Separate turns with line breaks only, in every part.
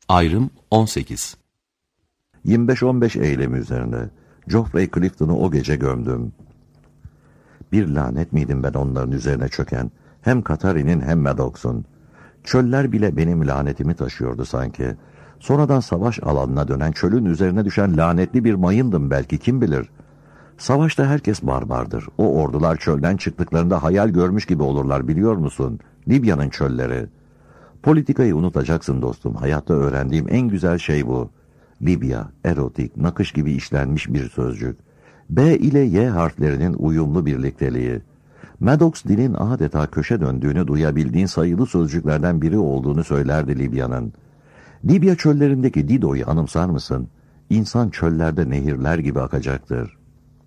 Ayrım 18.
25-15 eylemi üzerinde Geoffrey Clifton'u o gece gömdüm. Bir lanet miydim ben onların üzerine çöken? Hem Katari'nin hem Maddox'un. Çöller bile benim lanetimi taşıyordu sanki. Sonradan savaş alanına dönen çölün üzerine düşen lanetli bir mayındım belki, kim bilir. Savaşta herkes barbardır. O ordular çölden çıktıklarında hayal görmüş gibi olurlar, biliyor musun? Libya'nın çölleri. Politikayı unutacaksın dostum. Hayatta öğrendiğim en güzel şey bu. Libya, erotik, nakış gibi işlenmiş bir sözcük. B ile Y harflerinin uyumlu birlikteliği. Maddox dilin adeta köşe döndüğünü duyabildiğin sayılı sözcüklerden biri olduğunu söylerdi Libya'nın. Libya çöllerindeki Dido'yu anımsar mısın? İnsan çöllerde nehirler gibi akacaktır.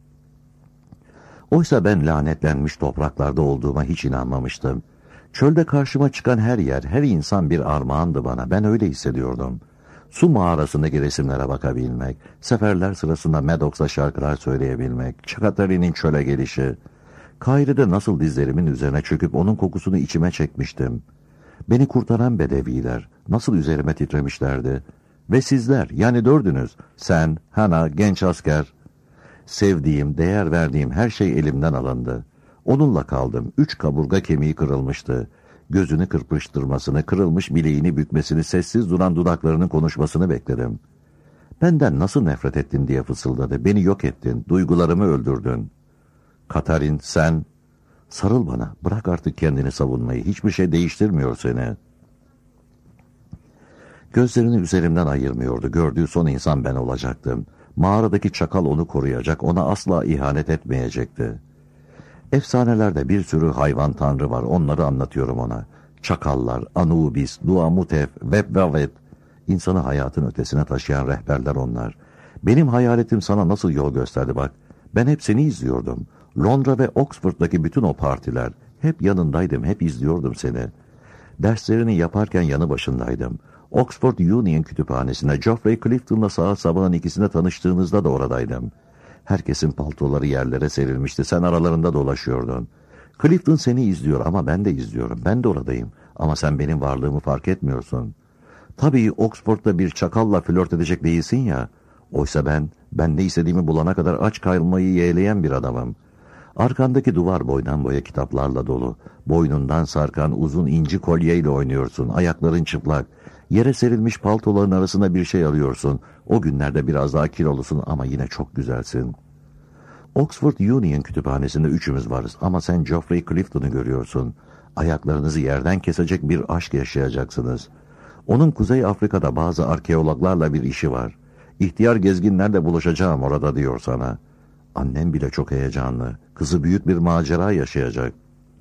Oysa ben lanetlenmiş topraklarda olduğuma hiç inanmamıştım. Çölde karşıma çıkan her yer, her insan bir armağandı bana. Ben öyle hissediyordum. Su mağarasındaki resimlere bakabilmek, seferler sırasında Maddox'a şarkılar söyleyebilmek, Çakatari'nin çöle gelişi. Kahire'de nasıl dizlerimin üzerine çöküp onun kokusunu içime çekmiştim. Beni kurtaran bedeviler nasıl üzerime titremişlerdi. Ve sizler, yani dördünüz, sen, Hana, genç asker. Sevdiğim, değer verdiğim her şey elimden alındı. Onunla kaldım. 3 kaburga kemiği kırılmıştı. Gözünü kırpıştırmasını, kırılmış bileğini bükmesini, sessiz duran dudaklarının konuşmasını bekledim. Benden nasıl nefret ettin diye fısıldadı. Beni yok ettin, duygularımı öldürdün. Katarin, sen, sarıl bana, bırak artık kendini savunmayı, hiçbir şey değiştirmiyor seni. Gözlerini üzerimden ayırmıyordu. Gördüğü son insan ben olacaktım. Mağaradaki çakal onu koruyacak, ona asla ihanet etmeyecekti. Efsanelerde bir sürü hayvan tanrı var, onları anlatıyorum ona. Çakallar, Anubis, Duamutef, Vebvavet, insanı hayatın ötesine taşıyan rehberler onlar. Benim hayaletim sana nasıl yol gösterdi bak. Ben hep seni izliyordum. Londra ve Oxford'daki bütün o partiler. Hep yanındaydım, hep izliyordum seni. Derslerini yaparken yanı başındaydım. Oxford Union Kütüphanesi'nde Geoffrey Clifton'la saat sabahın 2'sinde tanıştığınızda da oradaydım. Herkesin paltoları yerlere serilmişti. Sen aralarında dolaşıyordun. Clifton seni izliyor ama ben de izliyorum. Ben de oradayım. Ama sen benim varlığımı fark etmiyorsun. Tabii Oxford'da bir çakalla flört edecek değilsin ya. Oysa ben ne istediğimi bulana kadar aç kalmayı yeğleyen bir adamım. Arkandaki duvar boydan boya kitaplarla dolu. Boynundan sarkan uzun inci kolyeyle oynuyorsun. Ayakların çıplak. Yere serilmiş paltoların arasında bir şey arıyorsun. O günlerde biraz daha kilolusun ama yine çok güzelsin. Oxford Union Kütüphanesi'nde üçümüz varız ama sen Geoffrey Clifton'u görüyorsun. Ayaklarınızı yerden kesecek bir aşk yaşayacaksınız. Onun Kuzey Afrika'da bazı arkeologlarla bir işi var. İhtiyar gezginlerle buluşacağım orada diyor sana. Annem bile çok heyecanlı. Kızı büyük bir macera yaşayacak.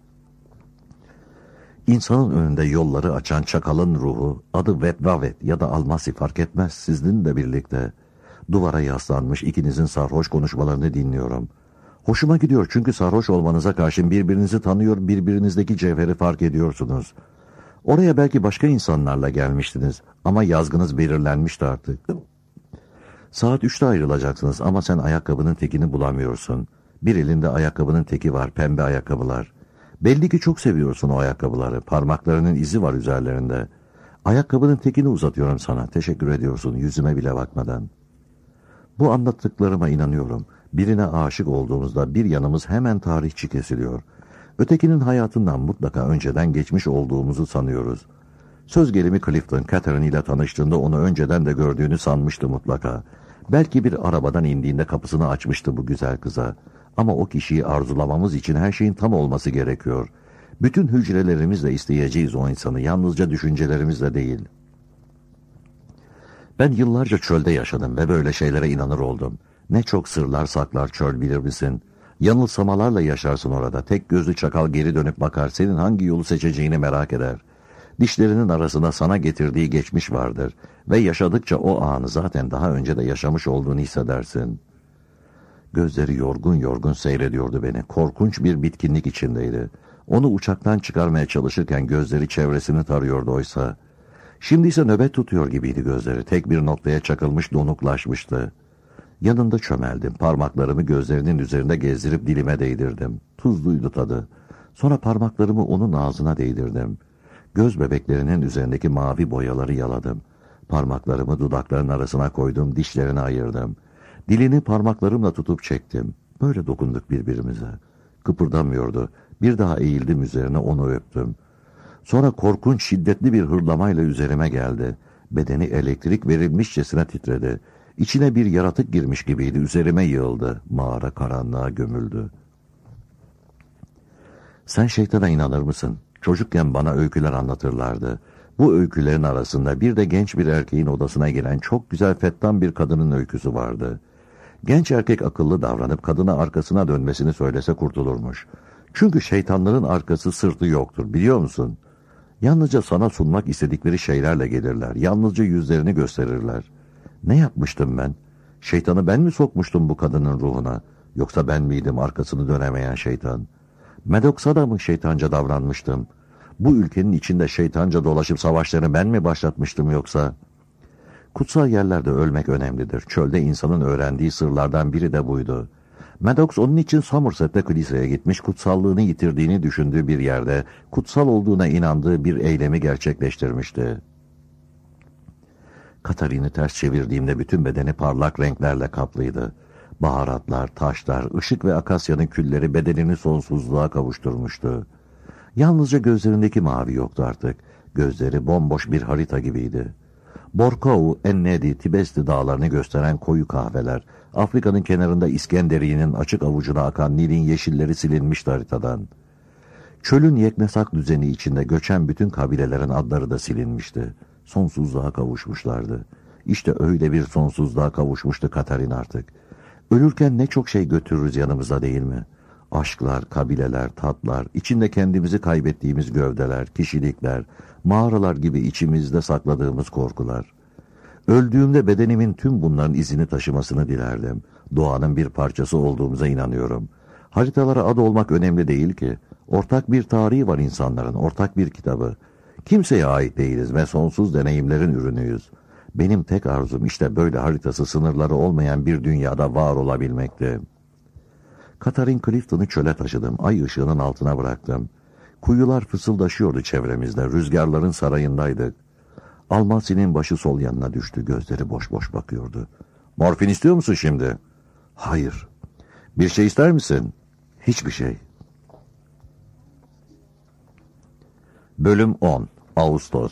İnsanın önünde yolları açan çakalın ruhu, adı Vebvavet ya da Almasi fark etmez, sizinle birlikte. Duvara yaslanmış ikinizin sarhoş konuşmalarını dinliyorum. Hoşuma gidiyor çünkü sarhoş olmanıza karşın birbirinizi tanıyor, birbirinizdeki cevheri fark ediyorsunuz. Oraya belki başka insanlarla gelmiştiniz ama yazgınız belirlenmişti artık. Saat 3'te ayrılacaksınız ama sen ayakkabının tekini bulamıyorsun. Bir elinde ayakkabının teki var, pembe ayakkabılar. Belli ki çok seviyorsun o ayakkabıları. Parmaklarının izi var üzerlerinde. Ayakkabının tekini uzatıyorum sana. Teşekkür ediyorsun yüzüme bile bakmadan. Bu anlattıklarıma inanıyorum. Birine aşık olduğumuzda bir yanımız hemen tarihçi kesiliyor. Ötekinin hayatından mutlaka önceden geçmiş olduğumuzu sanıyoruz. Söz gelimi Clifton, Catherine ile tanıştığında onu önceden de gördüğünü sanmıştı mutlaka. Belki bir arabadan indiğinde kapısını açmıştı bu güzel kıza. Ama o kişiyi arzulamamız için her şeyin tam olması gerekiyor. Bütün hücrelerimizle isteyeceğiz o insanı, yalnızca düşüncelerimizle değil. Ben yıllarca çölde yaşadım ve böyle şeylere inanır oldum. Ne çok sırlar saklar çöl, bilir misin? Yanılsamalarla yaşarsın orada. Tek gözlü çakal geri dönüp bakar, senin hangi yolu seçeceğini merak eder. Dişlerinin arasında sana getirdiği geçmiş vardır ve yaşadıkça o anı zaten daha önce de yaşamış olduğunu hissedersin. Gözleri yorgun yorgun seyrediyordu beni. Korkunç bir bitkinlik içindeydi. Onu uçaktan çıkarmaya çalışırken gözleri çevresini tarıyordu oysa. Şimdi ise nöbet tutuyor gibiydi gözleri. Tek bir noktaya çakılmış, donuklaşmıştı. Yanında çömeldim. Parmaklarımı gözlerinin üzerinde gezdirip dilime değdirdim. Tuzluydu tadı. Sonra parmaklarımı onun ağzına değdirdim. Göz bebeklerinin üzerindeki mavi boyaları yaladım. Parmaklarımı dudakların arasına koydum, dişlerini ayırdım. Dilini parmaklarımla tutup çektim. Böyle dokunduk birbirimize. Kıpırdamıyordu. Bir daha eğildim üzerine, onu öptüm. Sonra korkunç, şiddetli bir hırlamayla üzerime geldi. Bedeni elektrik verilmişçesine titredi. İçine bir yaratık girmiş gibiydi. Üzerime yığıldı. Mağara karanlığa gömüldü. Sen şeytana inanır mısın? Çocukken bana öyküler anlatırlardı. Bu öykülerin arasında bir de genç bir erkeğin odasına giren çok güzel fettan bir kadının öyküsü vardı. Genç erkek akıllı davranıp kadına arkasına dönmesini söylese kurtulurmuş. Çünkü şeytanların arkası sırtı yoktur, biliyor musun? Yalnızca sana sunmak istedikleri şeylerle gelirler. Yalnızca yüzlerini gösterirler. Ne yapmıştım ben? Şeytanı ben mi sokmuştum bu kadının ruhuna? Yoksa ben miydim arkasını dönemeyen şeytan? Maddox'a da mı şeytanca davranmıştım? Bu ülkenin içinde şeytanca dolaşıp savaşlarını ben mi başlatmıştım yoksa? Kutsal yerlerde ölmek önemlidir. Çölde insanın öğrendiği sırlardan biri de buydu. Maddox onun için Somerset'te kiliseye gitmiş, kutsallığını yitirdiğini düşündüğü bir yerde, kutsal olduğuna inandığı bir eylemi gerçekleştirmişti. Katarin'i ters çevirdiğimde bütün bedeni parlak renklerle kaplıydı. Baharatlar, taşlar, ışık ve akasyanın külleri bedenini sonsuzluğa kavuşturmuştu. Yalnızca gözlerindeki mavi yoktu artık. Gözleri bomboş bir harita gibiydi. Borkau, Ennedi, Tibesti dağlarını gösteren koyu kahveler, Afrika'nın kenarında İskenderiye'nin açık avucuna akan Nil'in yeşilleri silinmişti haritadan. Çölün yeknesak düzeni içinde göçen bütün kabilelerin adları da silinmişti. Sonsuzluğa kavuşmuşlardı. İşte öyle bir sonsuzluğa kavuşmuştu Katarin artık. Ölürken ne çok şey götürürüz yanımıza, değil mi? Aşklar, kabileler, tatlar, içinde kendimizi kaybettiğimiz gövdeler, kişilikler, mağaralar gibi içimizde sakladığımız korkular. Öldüğümde bedenimin tüm bunların izini taşımasını dilerdim. Doğanın bir parçası olduğumuza inanıyorum. Haritalara ad olmak önemli değil ki. Ortak bir tarihi var insanların, ortak bir kitabı. Kimseye ait değiliz ve sonsuz deneyimlerin ürünüyüz. Benim tek arzum işte böyle haritası, sınırları olmayan bir dünyada var olabilmekti. Katarin Clifton'ı çöle taşıdım. Ay ışığının altına bıraktım. Kuyular fısıldaşıyordu çevremizde. Rüzgarların sarayındaydık. Almasi'nin başı sol yanına düştü. Gözleri boş boş bakıyordu. Morfin istiyor musun şimdi? Hayır. Bir şey ister misin? Hiçbir şey. Bölüm 10. Ağustos.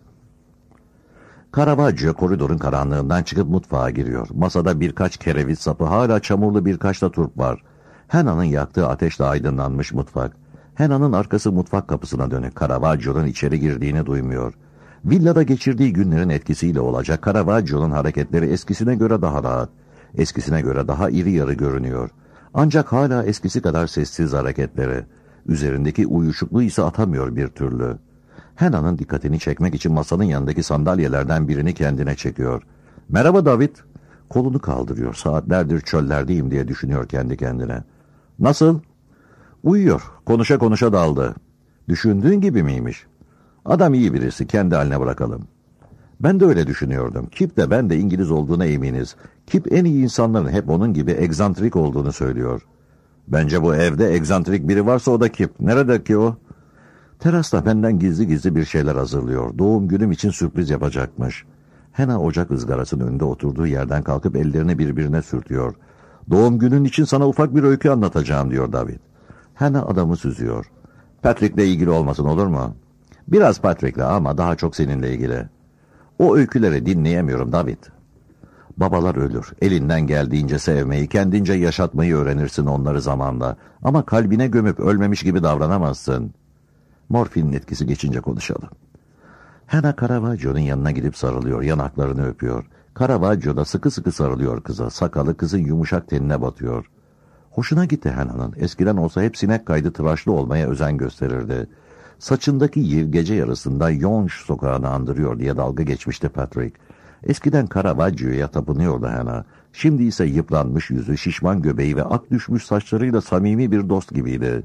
Caravaggio koridorun karanlığından çıkıp mutfağa giriyor. Masada birkaç kereviz sapı, hala çamurlu birkaç da turp var. Hena'nın yaktığı ateşle aydınlanmış mutfak. Hena'nın arkası mutfak kapısına dönük. Caravaggio'nun içeri girdiğini duymuyor. Villada geçirdiği günlerin etkisiyle olacak, Caravaggio'nun hareketleri eskisine göre daha rahat. Eskisine göre daha iri yarı görünüyor. Ancak hala eskisi kadar sessiz hareketleri. Üzerindeki uyuşukluğu ise atamıyor bir türlü. Hena'nın dikkatini çekmek için masanın yanındaki sandalyelerden birini kendine çekiyor. Merhaba David. Kolunu kaldırıyor. Saatlerdir çöllerdeyim diye düşünüyor kendi kendine. Nasıl? Uyuyor. Konuşa konuşa daldı. Düşündüğün gibi miymiş? Adam iyi birisi. Kendi haline bırakalım. Ben de öyle düşünüyordum. Kip de ben de İngiliz olduğuna eminiz. Kip en iyi insanların hep onun gibi egzantrik olduğunu söylüyor. Bence bu evde egzantrik biri varsa o da Kip. Nerede ki o? Terasta benden gizli gizli bir şeyler hazırlıyor. Doğum günüm için sürpriz yapacakmış. Hena ocak ızgarasının önünde oturduğu yerden kalkıp ellerini birbirine sürtüyor. Doğum günün için sana ufak bir öykü anlatacağım diyor David. Hena adamı süzüyor. Patrick'le ilgili olmasın, olur mu? Biraz Patrick'le ama daha çok seninle ilgili. O öyküleri dinleyemiyorum David. Babalar ölür. Elinden geldiğince sevmeyi, kendince yaşatmayı öğrenirsin onları zamanla. Ama kalbine gömüp ölmemiş gibi davranamazsın. Morfinin etkisi geçince konuşalım. Hena Caravaggio'nun yanına gidip sarılıyor, yanaklarını öpüyor. Caravaggio da sıkı sıkı sarılıyor kıza, sakalı kızın yumuşak tenine batıyor. Hoşuna gitti Hena'nın. Eskiden olsa hep sinek kaydı tıraşlı olmaya özen gösterirdi. Saçındaki yıl gece yarısında Yonge sokağını andırıyor diye dalga geçmişti Patrick. Eskiden Caravaggio'ya tapınıyordu Hena. Şimdi ise yıpranmış yüzü, şişman göbeği ve ak düşmüş saçlarıyla samimi bir dost gibiydi.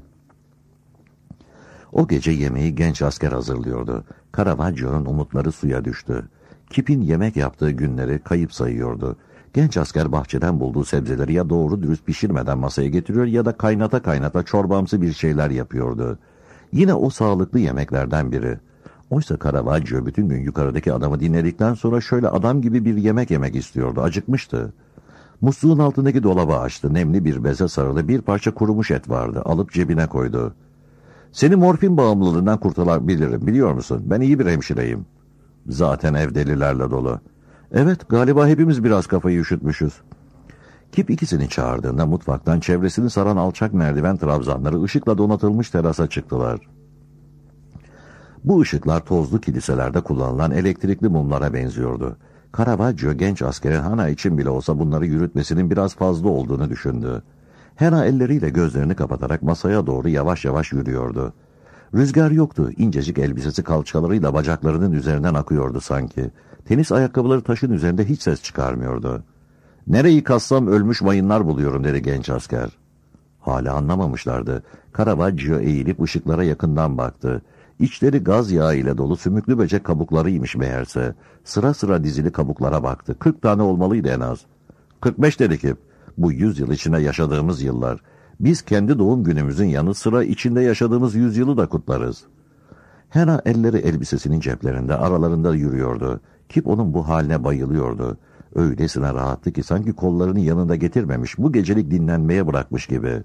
O gece yemeği genç asker hazırlıyordu. Caravaggio'nun umutları suya düştü. Kip'in yemek yaptığı günleri kayıp sayıyordu. Genç asker bahçeden bulduğu sebzeleri ya doğru dürüst pişirmeden masaya getiriyor ya da kaynata kaynata çorbamsı bir şeyler yapıyordu. Yine o sağlıklı yemeklerden biri. Oysa Caravaggio bütün gün yukarıdaki adamı dinledikten sonra şöyle adam gibi bir yemek yemek istiyordu. Acıkmıştı. Musluğun altındaki dolabı açtı. Nemli bir beze sarılı bir parça kurumuş et vardı. Alıp cebine koydu. Seni morfin bağımlılığından kurtarabilirim, biliyor musun? Ben iyi bir hemşireyim. Zaten ev delilerle dolu. Evet, galiba hepimiz biraz kafayı üşütmüşüz. Kip ikisini çağırdığında mutfaktan çevresini saran alçak merdiven trabzanları ışıkla donatılmış terasa çıktılar. Bu ışıklar tozlu kiliselerde kullanılan elektrikli mumlara benziyordu. Caravaggio genç askerin Hana için bile olsa bunları yürütmesinin biraz fazla olduğunu düşündü. Hana elleriyle gözlerini kapatarak masaya doğru yavaş yavaş yürüyordu. Rüzgar yoktu, incecik elbisesi kalçalarıyla bacaklarının üzerinden akıyordu sanki. Tenis ayakkabıları taşın üzerinde hiç ses çıkarmıyordu. "Nereyi kazsam ölmüş mayınlar buluyorum," dedi genç asker. Hala anlamamışlardı. Caravaggio eğilip ışıklara yakından baktı. İçleri gaz yağı ile dolu sümüklü böcek kabuklarıymış meğerse. Sıra sıra dizili kabuklara baktı. 40 tane olmalıydı en az. 45 dedi Kip. Bu 100 yıl içinde yaşadığımız yıllar. Biz kendi doğum günümüzün yanı sıra içinde yaşadığımız 100 yılı da kutlarız. Hena elleri elbisesinin ceplerinde aralarında yürüyordu. Kip onun bu haline bayılıyordu. Öylesine rahattı ki sanki kollarını yanında getirmemiş, bu gecelik dinlenmeye bırakmış gibi.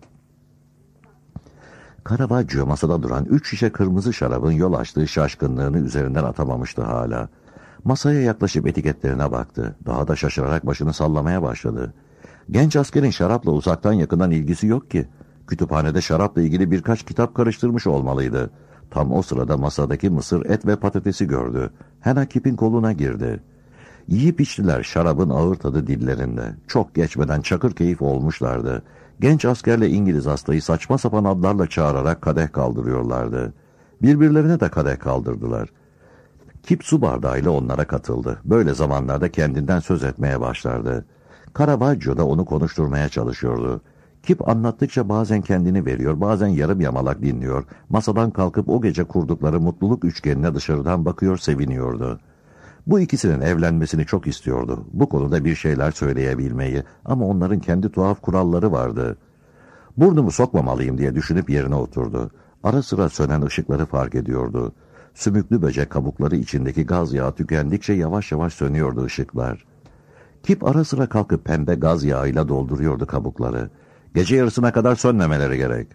Caravaggio masada duran 3 şişe kırmızı şarabın yol açtığı şaşkınlığını üzerinden atamamıştı hala. Masaya yaklaşıp etiketlerine baktı. Daha da şaşırarak başını sallamaya başladı. Genç askerin şarapla uzaktan yakından ilgisi yok ki. Kütüphanede şarapla ilgili birkaç kitap karıştırmış olmalıydı. Tam o sırada masadaki mısır, et ve patatesi gördü. Hena Kip'in koluna girdi. Yiyip içtiler, şarabın ağır tadı dillerinde. Çok geçmeden çakır keyif olmuşlardı. Genç askerle İngiliz hastayı saçma sapan adlarla çağırarak kadeh kaldırıyorlardı. Birbirlerine de kadeh kaldırdılar. Kip su bardağıyla onlara katıldı. Böyle zamanlarda kendinden söz etmeye başlardı. Caravaggio da onu konuşturmaya çalışıyordu. Kip anlattıkça bazen kendini veriyor, bazen yarım yamalak dinliyor. Masadan kalkıp o gece kurdukları mutluluk üçgenine dışarıdan bakıyor, seviniyordu. Bu ikisinin evlenmesini çok istiyordu. Bu konuda bir şeyler söyleyebilmeyi, ama onların kendi tuhaf kuralları vardı. Burnumu sokmamalıyım diye düşünüp yerine oturdu. Ara sıra sönen ışıkları fark ediyordu. Sümüklü böcek kabukları içindeki gaz yağı tükendikçe yavaş yavaş sönüyordu ışıklar. Kip ara sıra kalkıp pembe gaz yağıyla dolduruyordu kabukları. Gece yarısına kadar sönmemeleri gerek.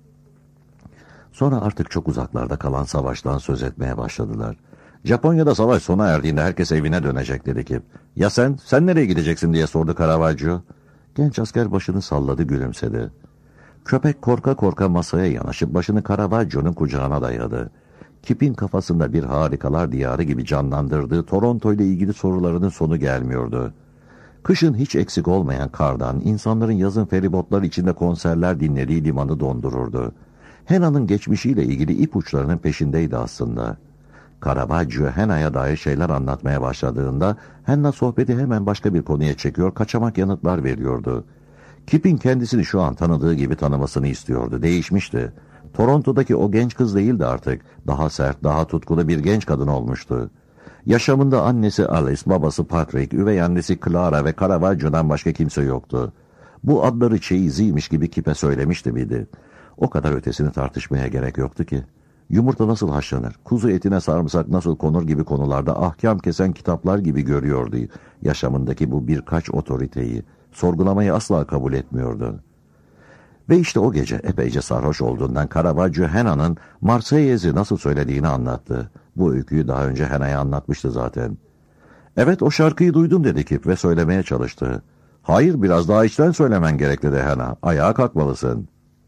Sonra artık çok uzaklarda kalan savaştan söz etmeye başladılar. Japonya'da savaş sona erdiğinde herkes evine dönecek dedi Kip. Ya sen nereye gideceksin diye sordu Caravaggio. Genç asker başını salladı, gülümsedi. Köpek korka korka masaya yanaşıp başını Caravaggio'nun kucağına dayadı. Kip'in kafasında bir harikalar diyarı gibi canlandırdığı Toronto ile ilgili sorularının sonu gelmiyordu. Kışın hiç eksik olmayan kardan, insanların yazın feribotlar içinde konserler dinlediği limanı dondururdu. Hena'nın geçmişiyle ilgili ipuçlarının peşindeydi aslında. Caravaggio Hena'ya dair şeyler anlatmaya başladığında Henna sohbeti hemen başka bir konuya çekiyor, kaçamak yanıtlar veriyordu. Kip'in kendisini şu an tanıdığı gibi tanımasını istiyordu. Değişmişti. Toronto'daki o genç kız değildi artık. Daha sert, daha tutkulu bir genç kadın olmuştu. Yaşamında annesi Alice, babası Patrick, üvey annesi Clara ve Caravaggio'dan başka kimse yoktu. Bu adları çeyiziymiş gibi Kip'e söylemişti miydi? O kadar ötesini tartışmaya gerek yoktu ki. Yumurta nasıl haşlanır, kuzu etine sarımsak nasıl konur gibi konularda ahkam kesen kitaplar gibi görüyordu yaşamındaki bu birkaç otoriteyi. Sorgulamayı asla kabul etmiyordu. Ve işte o gece epeyce sarhoş olduğundan Caravaggio Hena'nın Marseillez'i nasıl söylediğini anlattı. Bu öyküyü daha önce Hena'ya anlatmıştı zaten. "Evet, o şarkıyı duydum," dedi Kip ve söylemeye çalıştı. "Hayır, biraz daha içten söylemen gerek," dedi Hena. "Ayağa kalkmalısın."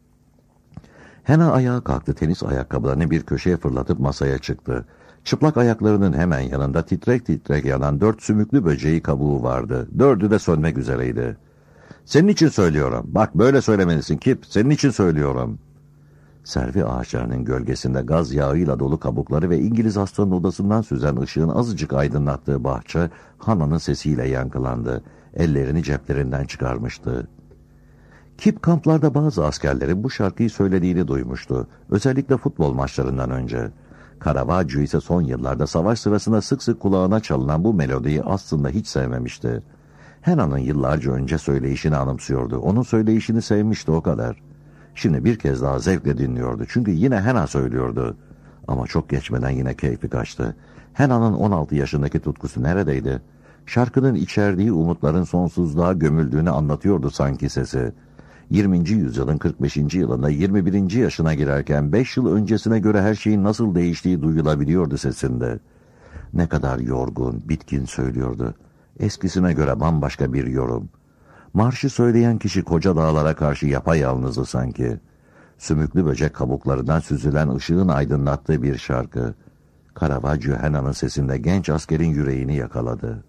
Hena ayağa kalktı, tenis ayakkabılarını bir köşeye fırlatıp masaya çıktı. Çıplak ayaklarının hemen yanında titrek titrek yanan 4 sümüklü böceği kabuğu vardı. 4'ü de sönmek üzereydi. "Senin için söylüyorum. Bak, böyle söylemelisin Kip. Senin için söylüyorum." Servi ağaçlarının gölgesinde gaz yağıyla dolu kabukları ve İngiliz hastanın odasından süzen ışığın azıcık aydınlattığı bahçe Hana'nın sesiyle yankılandı. Ellerini ceplerinden çıkarmıştı. Kip kamplarda bazı askerlerin bu şarkıyı söylediğini duymuştu. Özellikle futbol maçlarından önce. Caravaggio ise son yıllarda savaş sırasında sık sık kulağına çalınan bu melodiyi aslında hiç sevmemişti. Hena'nın yıllarca önce söyleyişini anımsıyordu. Onun söyleyişini sevmişti, o kadar. Şimdi bir kez daha zevkle dinliyordu. Çünkü yine Hena söylüyordu. Ama çok geçmeden yine keyfi kaçtı. Hena'nın 16 yaşındaki tutkusu neredeydi? Şarkının içerdiği umutların sonsuzluğa gömüldüğünü anlatıyordu sanki sesi. 20. yüzyılın 45. yılında 21. yaşına girerken 5 yıl öncesine göre her şeyin nasıl değiştiği duyulabiliyordu sesinde. Ne kadar yorgun, bitkin söylüyordu. Eskisine göre bambaşka bir yorum. Marşı söyleyen kişi koca dağlara karşı yapayalnızdı sanki. Sümüklü böcek kabuklarından süzülen ışığın aydınlattığı bir şarkı. Caravaggio Hena'nın sesinde genç askerin yüreğini yakaladı.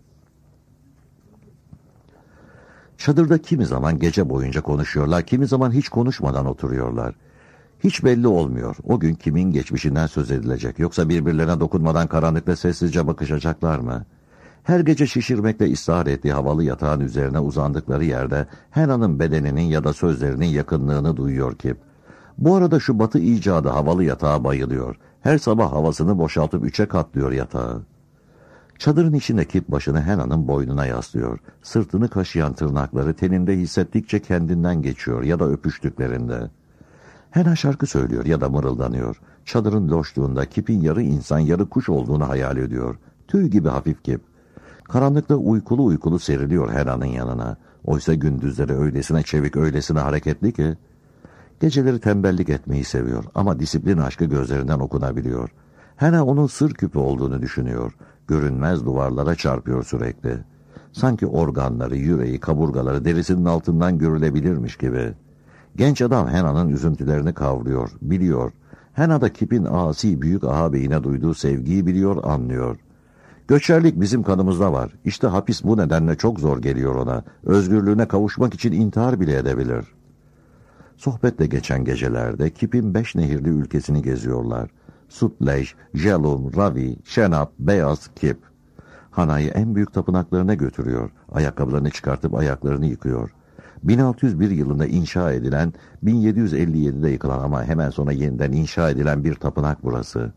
Çadırda kimi zaman gece boyunca konuşuyorlar, kimi zaman hiç konuşmadan oturuyorlar. Hiç belli olmuyor o gün kimin geçmişinden söz edilecek, yoksa birbirlerine dokunmadan karanlıkta sessizce bakışacaklar mı? Her gece şişirmekle ısrar ettiği havalı yatağın üzerine uzandıkları yerde Hena'nın bedeninin ya da sözlerinin yakınlığını duyuyor Kip. Bu arada şu batı icadı havalı yatağa bayılıyor. Her sabah havasını boşaltıp 3'e katlıyor yatağı. Çadırın içinde Kip başını Hena'nın boynuna yaslıyor. Sırtını kaşıyan tırnakları teninde hissettikçe kendinden geçiyor ya da öpüştüklerinde. Hena şarkı söylüyor ya da mırıldanıyor. Çadırın loşluğunda Kip'in yarı insan yarı kuş olduğunu hayal ediyor. Tüy gibi hafif Kip. Karanlıkta uykulu uykulu seriliyor Hena'nın yanına. Oysa gündüzleri öylesine çevik, öylesine hareketli ki. Geceleri tembellik etmeyi seviyor ama disiplin aşkı gözlerinden okunabiliyor. Hena onun sır küpü olduğunu düşünüyor. Görünmez duvarlara çarpıyor sürekli. Sanki organları, yüreği, kaburgaları derisinin altından görülebilirmiş gibi. Genç adam Hena'nın üzüntülerini kavruyor, biliyor. Hena da Kip'in asi büyük ağabeyine duyduğu sevgiyi biliyor, anlıyor. Göçerlik bizim kanımızda var. İşte hapis bu nedenle çok zor geliyor ona. Özgürlüğüne kavuşmak için intihar bile edebilir. Sohbetle geçen gecelerde Kip'in 5 nehirli ülkesini geziyorlar. Sutlej, Jhelum, Ravi, Şenap, Beyaz, Kip. Hana'yı en büyük tapınaklarına götürüyor. Ayakkabılarını çıkartıp ayaklarını yıkıyor. 1601 yılında inşa edilen, 1757'de yıkılan ama hemen sonra yeniden inşa edilen bir tapınak burası.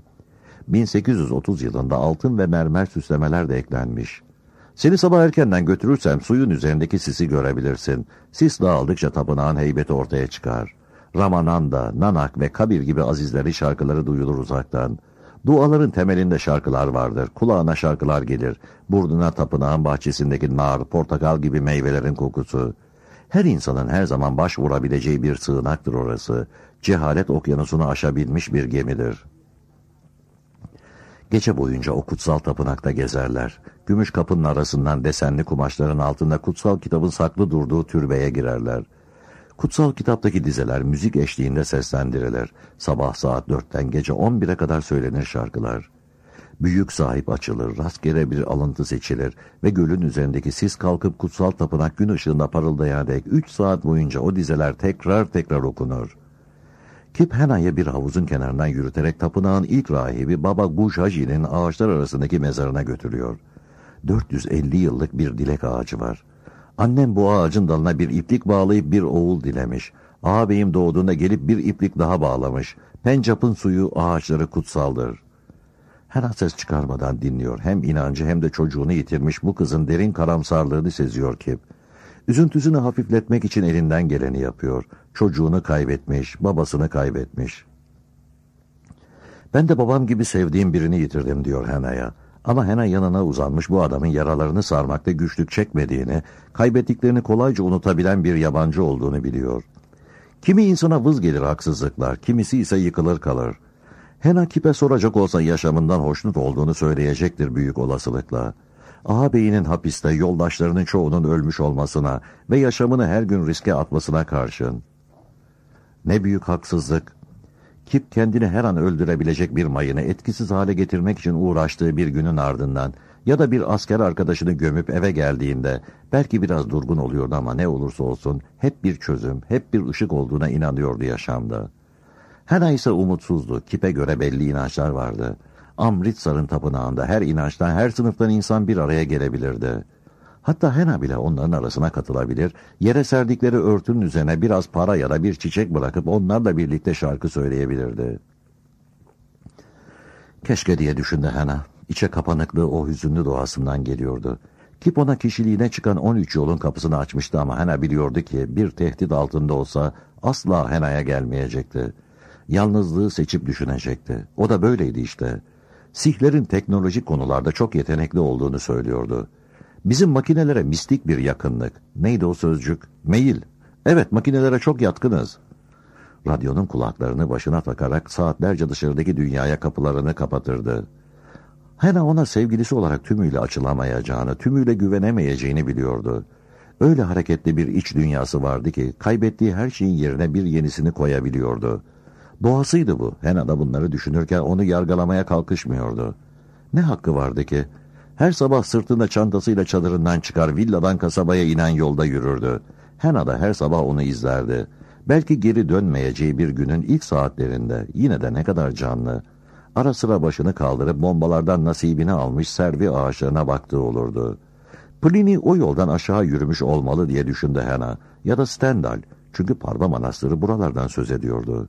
1830 yılında altın ve mermer süslemeler de eklenmiş. Seni sabah erkenden götürürsem suyun üzerindeki sisi görebilirsin. Sis dağıldıkça tapınağın heybeti ortaya çıkar. Ramananda, Nanak ve Kabir gibi azizleri şarkıları duyulur uzaktan. Duaların temelinde şarkılar vardır. Kulağına şarkılar gelir. Burnuna tapınağın bahçesindeki nar, portakal gibi meyvelerin kokusu. Her insanın her zaman başvurabileceği bir sığınaktır orası. Cehalet okyanusunu aşabilmiş bir gemidir. Gece boyunca o kutsal tapınakta gezerler. Gümüş kapının arasından desenli kumaşların altında kutsal kitabın saklı durduğu türbeye girerler. Kutsal kitaptaki dizeler müzik eşliğinde seslendirilir. Sabah saat 4'ten gece 11'e kadar söylenir şarkılar. Büyük sahip açılır, rastgele bir alıntı seçilir ve gölün üzerindeki sis kalkıp kutsal tapınak gün ışığında parıldayan dek 3 saat boyunca o dizeler tekrar tekrar okunur. Kip Hena'yı bir havuzun kenarından yürüterek tapınağın ilk rahibi Baba Gujhaji'nin ağaçlar arasındaki mezarına götürüyor. 450 yıllık bir dilek ağacı var. Annem bu ağacın dalına bir iplik bağlayıp bir oğul dilemiş. Ağabeyim doğduğunda gelip bir iplik daha bağlamış. Pencap'ın suyu ağaçları kutsaldır. Hena ses çıkarmadan dinliyor. Hem inancı hem de çocuğunu yitirmiş bu kızın derin karamsarlığını seziyor Kip. Üzüntüsünü hafifletmek için elinden geleni yapıyor. Çocuğunu kaybetmiş, babasını kaybetmiş. Ben de babam gibi sevdiğim birini yitirdim diyor Hena'ya. Ama Hena yanına uzanmış bu adamın yaralarını sarmakta güçlük çekmediğini, kaybettiklerini kolayca unutabilen bir yabancı olduğunu biliyor. Kimi insana vız gelir haksızlıklar, kimisi ise yıkılır kalır. Hena Kip'e soracak olsa yaşamından hoşnut olduğunu söyleyecektir büyük olasılıkla. Ağabeyinin hapiste yoldaşlarının çoğunun ölmüş olmasına ve yaşamını her gün riske atmasına karşın. Ne büyük haksızlık. Kip kendini her an öldürebilecek bir mayını etkisiz hale getirmek için uğraştığı bir günün ardından ya da bir asker arkadaşını gömüp eve geldiğinde belki biraz durgun oluyordu ama ne olursa olsun hep bir çözüm, hep bir ışık olduğuna inanıyordu yaşamda. Hena ise umutsuzdu. Kip'e göre belli inançlar vardı. Amritsar'ın tapınağında her inançtan, her sınıftan insan bir araya gelebilirdi. Hatta Hena bile onların arasına katılabilir, yere serdikleri örtünün üzerine biraz para ya da bir çiçek bırakıp onlarla birlikte şarkı söyleyebilirdi. Keşke diye düşündü Hena. İçe kapanıklığı o hüzünlü doğasından geliyordu. Kip ona kişiliğine çıkan 13 yolun kapısını açmıştı ama Hena biliyordu ki bir tehdit altında olsa asla Hena'ya gelmeyecekti. Yalnızlığı seçip düşünecekti. O da böyleydi işte. Sihlerin teknolojik konularda çok yetenekli olduğunu söylüyordu. Bizim makinelere mistik bir yakınlık. Neydi o sözcük? Meyil. Evet, makinelere çok yatkınız. Radyonun kulaklarını başına takarak saatlerce dışarıdaki dünyaya kapılarını kapatırdı. Hena ona sevgilisi olarak tümüyle açılamayacağını, tümüyle güvenemeyeceğini biliyordu. Öyle hareketli bir iç dünyası vardı ki kaybettiği her şeyin yerine bir yenisini koyabiliyordu. Doğasıydı bu. Hena da bunları düşünürken onu yargılamaya kalkışmıyordu. Ne hakkı vardı ki? Her sabah sırtında çantasıyla çadırından çıkar, villadan kasabaya inen yolda yürürdü. Hena da her sabah onu izlerdi. Belki geri dönmeyeceği bir günün ilk saatlerinde, yine de ne kadar canlı. Ara sıra başını kaldırıp bombalardan nasibini almış servi ağaçlarına baktığı olurdu. Pliny o yoldan aşağı yürümüş olmalı diye düşündü Hena, ya da Stendhal, çünkü Parva Manastırı buralardan söz ediyordu.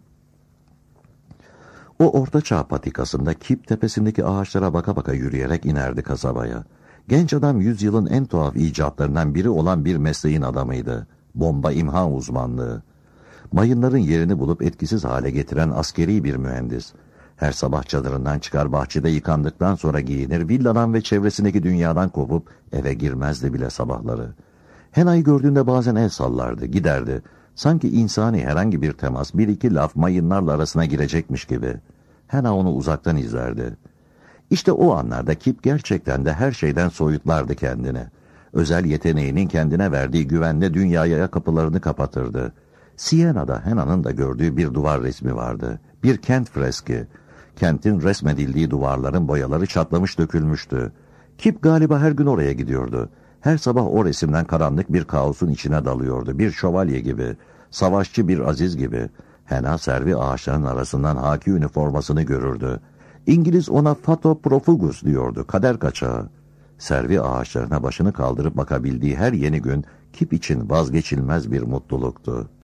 O ortaçağ patikasında Kip tepesindeki ağaçlara baka baka yürüyerek inerdi kasabaya. Genç adam yüzyılın en tuhaf icatlarından biri olan bir mesleğin adamıydı. Bomba imha uzmanlığı. Mayınların yerini bulup etkisiz hale getiren askeri bir mühendis. Her sabah çadırından çıkar, bahçede yıkandıktan sonra giyinir, villadan ve çevresindeki dünyadan kopup eve girmezdi bile sabahları. Hena'yı gördüğünde bazen el sallardı, giderdi. Sanki insani herhangi bir temas, bir iki laf mayınlarla arasına girecekmiş gibi. Hena onu uzaktan izlerdi. İşte o anlarda Kip gerçekten de her şeyden soyutlardı kendini. Özel yeteneğinin kendine verdiği güvenle dünyaya kapılarını kapatırdı. Siena'da Hena'nın da gördüğü bir duvar resmi vardı. Bir kent freski. Kentin resmedildiği duvarların boyaları çatlamış dökülmüştü. Kip galiba her gün oraya gidiyordu. Her sabah o resimden karanlık bir kaosun içine dalıyordu. Bir şövalye gibi, savaşçı bir aziz gibi. Hena servi ağaçların arasından haki üniformasını görürdü. İngiliz ona Fato Profugus diyordu, kader kaçağı. Servi ağaçlarına başını kaldırıp bakabildiği her yeni gün Kip için vazgeçilmez bir mutluluktu.